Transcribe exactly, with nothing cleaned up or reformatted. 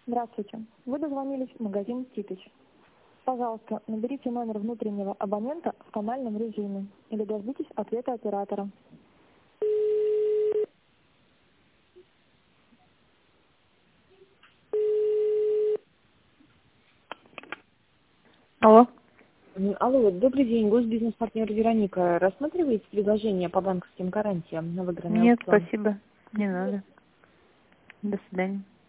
Здравствуйте. Вы дозвонились в магазин «Титыч». Пожалуйста, наберите номер внутреннего абонента в тональном режиме или дождитесь ответа оператора. Алло. М, Алло, добрый день, госбизнес-партнер Вероника. Рассматриваете предложение по банковским гарантиям на выигранный Нет, аукцион? спасибо. Не надо. До свидания.